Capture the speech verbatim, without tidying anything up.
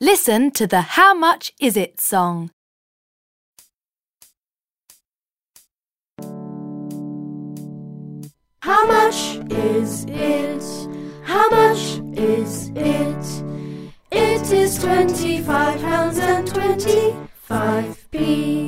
Listen to the How Much Is It song. How much is it? How much is it? It is twenty-five pounds and twenty-five p.